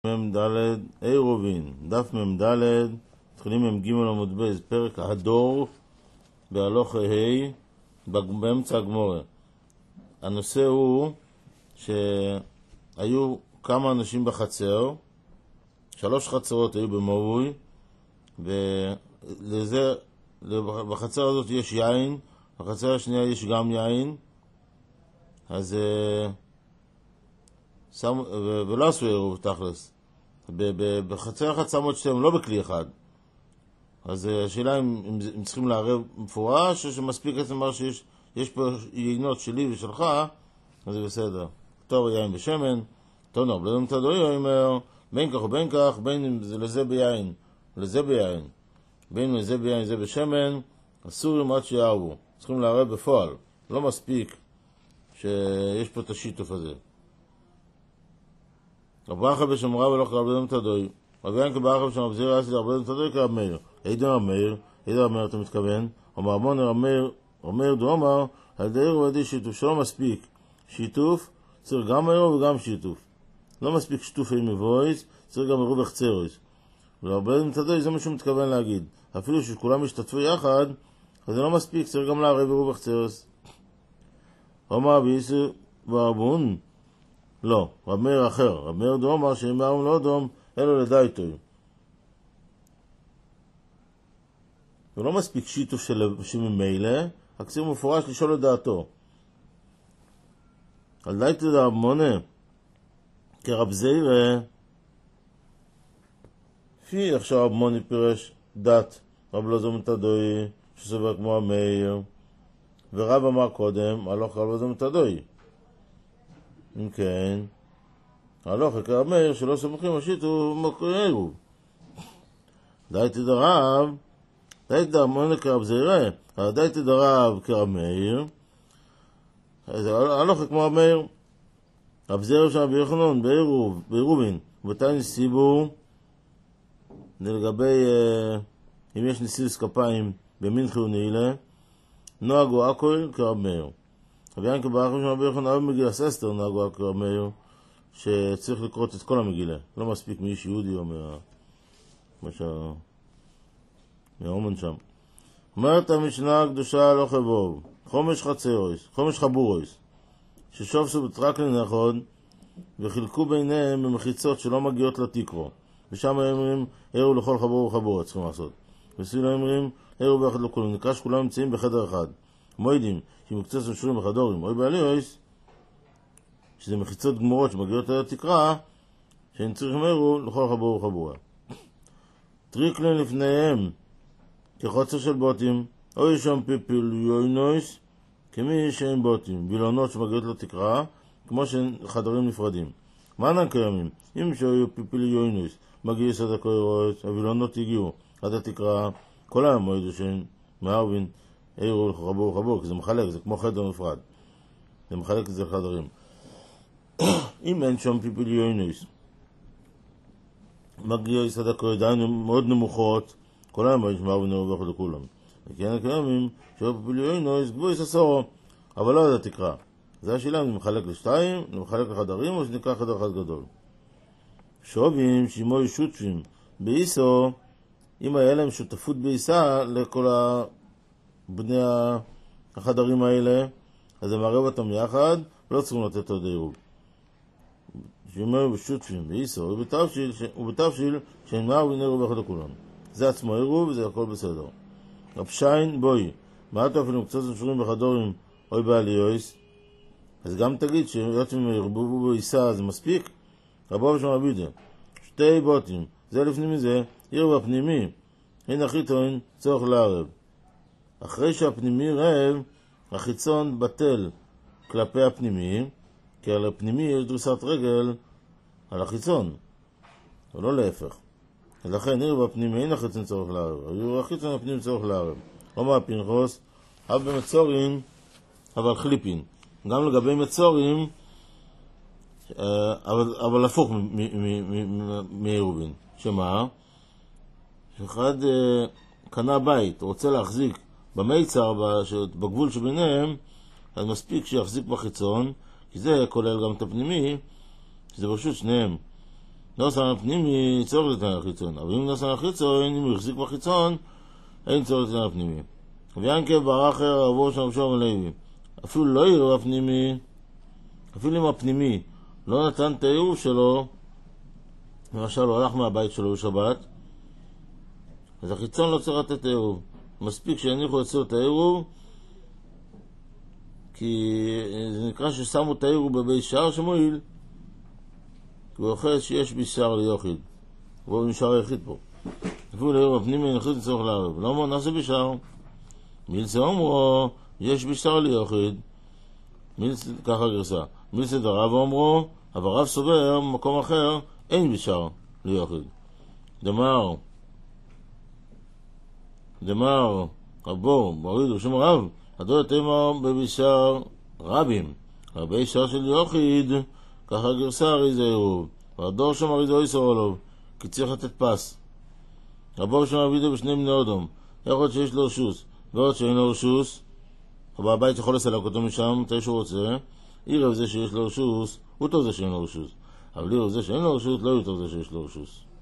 מ"ד עירובין, דף מ"ד, מתחילים מ"ג עמוד ב', פרק הדור בהלכה ה' באמצע הגמורה. הנושא הוא שהיו כמה אנשים בחצר, 3 חצרות היו במובוי, ולזה, בחצר הזאת יש יין, בחצר השנייה יש גם יין, אז ולא עשו עירוב תכלס. בחצר אחת שמו את שתיהם, לא בכלי אחד. אז השאלה אם צריכים לערב מפורש, או שמספיק עצם אמר שיש פה יינות שלי ושלך, אז זה בסדר. טוב יין בשמן, טוב נרב, לא יודעים את הדורי, אומר, בין כך ובין כך, בין אם זה לזה ביין, לזה ביין, בין אם לזה ביין, זה בשמן, אסור עד שיערבו. צריכים לערב בפועל. לא מספיק שיש פה את השיתוף הזה. רב ברכה בשמרה ולא קרב לדם תדוי. רבי ינקל ברכה בשמרה בזיר עשי לרב לדם תדוי כרב מאיר. אידו רב מאיר, אתה מתכוון? אומר המון רב מאיר דו אמר, על ידי עירוב ועל ידי שיתוף, שלא מספיק שיתוף, צריך גם עירוב וגם שיתוף. לא מספיק שיתוף עם מבויס, צריך גם עירוב החצרויס. ורב לדם תדוי זה מה שהוא מתכוון להגיד. אפילו שכולם ישתתפו יחד, אז זה לא מספיק, צריך גם לערב עירוב החצרויס. אומר ביסו ברבון, לא, רב מאיר אחר. רב מאיר דו אמר שאם מערום לא דום, אלו לדייטוי. ולא מספיק שיתוף של ממילא, הקציר מפורש לשאול את דעתו. על דייטוי דרב מונה, כרב זירה, לפי עכשיו רב מוני פירש דת, רב לא זום תדוי, שסובר כמו המאיר, ורב אמר קודם, הלוך רב לא זום תדוי. אם כן, הלוך כרב מאיר שלא סמכים השיתו מקרירו. דייטי דרב, דייטי דרב מונה כרב זירה, דייטי דרב כרב מאיר, אז הלוך כמו המאיר. רב זירה שם ביוחנון, בעירובין, ובתאי נסיבו, לגבי אם יש נסיבוס כפיים במנחי ונעילה, נוהגו הכל כרב מאיר. רבי ינקל ברכה בשמרה ביוחנון, אבל מגילת אסתר נהגו כרב מאיר, שצריך לקרות את כל המגילה. לא מספיק מאיש יהודי או מהאומן שם. אומרת המשנה הקדושה לא חבוב, חומש חצרויס, חומש חבורויס, ששופסו בטרק לנחוד, וחילקו ביניהם במחיצות שלא מגיעות לתקרו. ושם אומרים, עירו לכל חבור וחבור, צריכים לעשות. וסבילה אומרים, עירו באחד לכולם, נקרא שכולם נמצאים בחדר אחד. מוידים, שמקצת משולים בחדורים, אוי בעליוס, שזה מחיצות גמורות שמגיעות לתקרה, שהם צריכים עירו לכל חבור וחבור. טריקלין לפניהם, כחוצר של בוטים, אוי שם פיפיליונויס, כמי שאין בוטים, וילונות שמגיעות לתקרה, כמו שחדרים נפרדים. מענן קיימים, אם שהיו פיפיליונויס, מגיעי סד הקוירוס, הווילונות הגיעו עד התקרה, כל היום מועדו שאין מערבין, עירו לחבור וחבור, כי זה מחלק, זה כמו חדר נפרד. זה מחלק את זה לחדרים. אם אין שם פיפיליונויס, מגיעי סד הקוירוס, דיינו מאוד נמוכות, כל היום מועדו שמערבין עירו ואחד לכולם. וכן הקיימים, שהיו פיפיליונויס, גבוי ססורו, אבל לא עד התקרה. זה השאלה אם מחלק לשתיים, מחלק לחדרים, או שנקרא חדר אחד גדול. שובים, שימוי שותפים, באיסו, אם היה להם שותפות באיסה לכל בני החדרים האלה, אז הם מערב אותם יחד, לא צריכים לתת עוד עירוב. שימוי שותפים, באיסו, ובתבשיל שאין מערבין עירוב אחד לכולם. זה עצמו עירוב, וזה הכל בסדר. רב שיין, בואי, מה אתה אפילו קצת נשורים בחדורים, אוי בעליוס, אז גם תגיד שהיות אם ירבו בעיסה זה מספיק. רבו בשמרה בידה, 2 בוטים, זה לפני מזה, עירוב הפנימי, אין החיצון צורך לערב. אחרי שהפנימי רב, החיצון בטל כלפי הפנימי, כי על הפנימי יש דריסת רגל על החיצון, ולא להפך. ולכן עירוב הפנימי אין החיצון צורך לערב, עירוב החיצון הפנימי צורך לערב. אומר פנחס, אב במצורין, אבל חליפין. גם לגבי מצורים, אבל הפוך מעירובין. שמה? שאחד קנה בית, רוצה להחזיק במיצר, בגבול שביניהם, אז מספיק שיחזיק בחיצון, כי זה כולל גם את הפנימי, שזה פשוט שניהם. נוסן הפנימי צורך לתנא החיצון, אבל אם נוסן החיצון, אם הוא החזיק בחיצון, אין צורך לתנא הפנימי. וינקב ברחר רבו שם שום הלוי, אפילו לא יראו הפנימי, אפילו אם הפנימי לא נתן את העירוב שלו, למשל הוא הלך מהבית שלו בשבת, אז החיצון לא צריך לתת העירוב, מספיק שיניחו אצלו את העירוב, כי זה נקרא ששמו את העירוב בבית שער שמועיל, כי הוא אוכל שיש בשער ליוחיד, והוא נשאר היחיד פה. אפילו לעירוב הפנימי נחליט לצורך לערב, לא אמרו נעשה בשער, מילסה אומרו יש בשער ליוחיד, ככה גרסה, מילסה דרב אומרו, אבל רב סובר במקום אחר אין בשער ליוחיד. דמר רבו מוריד ושם רב הדוד תימר בבשער רבים הרבה שער של יוחיד, ככה גרסה אריזה עירוב, והדור שם אריזו איסור עליו, כי צריך לתת פס. רבו שם אבידו בשני בני אודום, יכול שיש לו רשוס ועוד שאין לו רשוס, אבל הבית יכול לסלק אותו משם מתי שהוא רוצה. עירב זה שיש לו רשוס הוא טוב זה שאין לו רשוס, אבל עירב זה שאין לו רשוס לא יותר זה שיש לו רשוס.